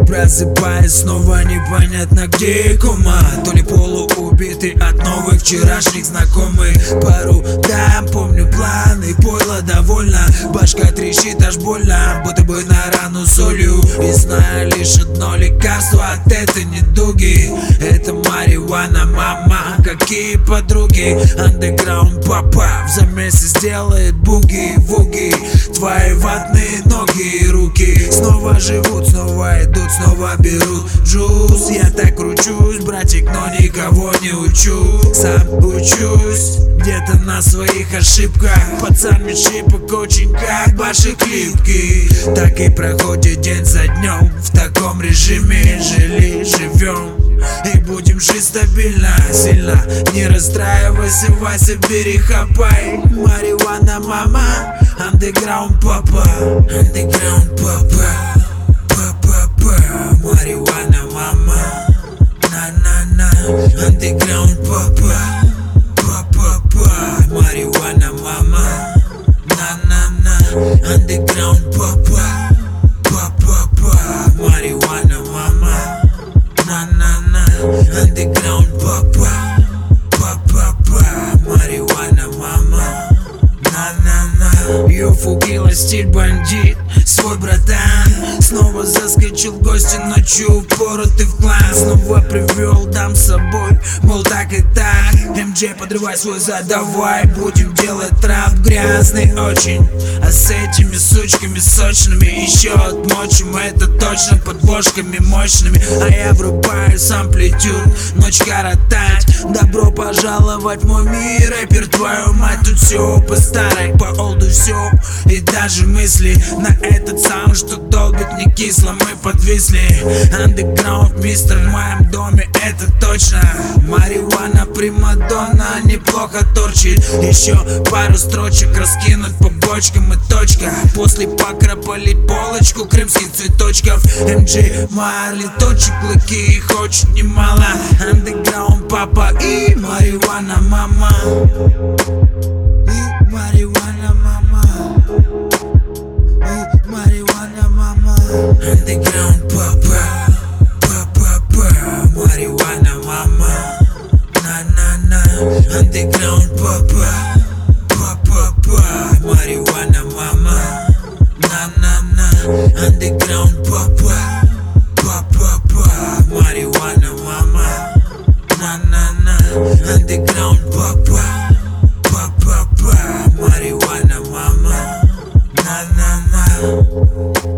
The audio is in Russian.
Просыпаясь снова непонятно где кума. То ли полуубитый от новых вчерашних знакомых. Пару дам, помню планы, пойло довольно. Башка трещит аж больно, будто бы на рану солью. И знаю лишь одно лекарство от этой недуги. Это марихуана, мама. Какие подруги, андеграунд папа в замесе сделает буги-вуги. Твои ватные ноги и руки снова живут, снова идут, снова берут джуз. Я так кручусь, братик, но никого не учу. Сам учусь где-то на своих ошибках. Пацан без шипок очень как ваши клипки. Так и проходит день за днем. В таком режиме жили, живем и будем жить стабильно, сильно. Не расстраивайся, Вася, бери, хапай. Марихуана, мама, андеграунд папа. Андеграунд папа, папа, марихуана, мама. На-на-на, андеграунд папа, папа, марихуана, мама. На-на-на, андеграунд папа, папа, марихуана, мама. На-на-на, андеграунд папа, папа, марихуана, мама. На-на-на, Юфугила, стиль бандит, свой братан. Снова заскочил в гости ночью, впоротый в клан. Снова привел дам с собой, мол так и так. МД, подрывай свой зад, давай будем делать рэп грязный очень. А с этими сучками сочными еще отмочим, это точно, подложками мощными. А я врубаю самплитюд, ночь коротать. Добро пожаловать в мой мир, рэпер, твою мать. Тут все по старой, по олду все. И даже мысли на этот саунд, что долбит не кисло, мы подвисли. Андеграунд мистер в моем доме, это точно. Марихуана, примадонна, неплохо торчит. Еще пару строчек раскинуть по бочкам и точка. После покра полить полочку крымских цветочков. МД, Марли, точек, клыки, их очень немало. Андеграунд папа и марихуана, мама. И марихуана, мама. И марихуана, мама. Андеграунд папа, папа, марихуана, мама. На-на-на, андеграунд папа, папа, марихуана, мама. На-на-на, андеграунд папа, папа, марихуана, мама. На-на-на, андеграунд папа, папа, марихуана, мама. На-на-на.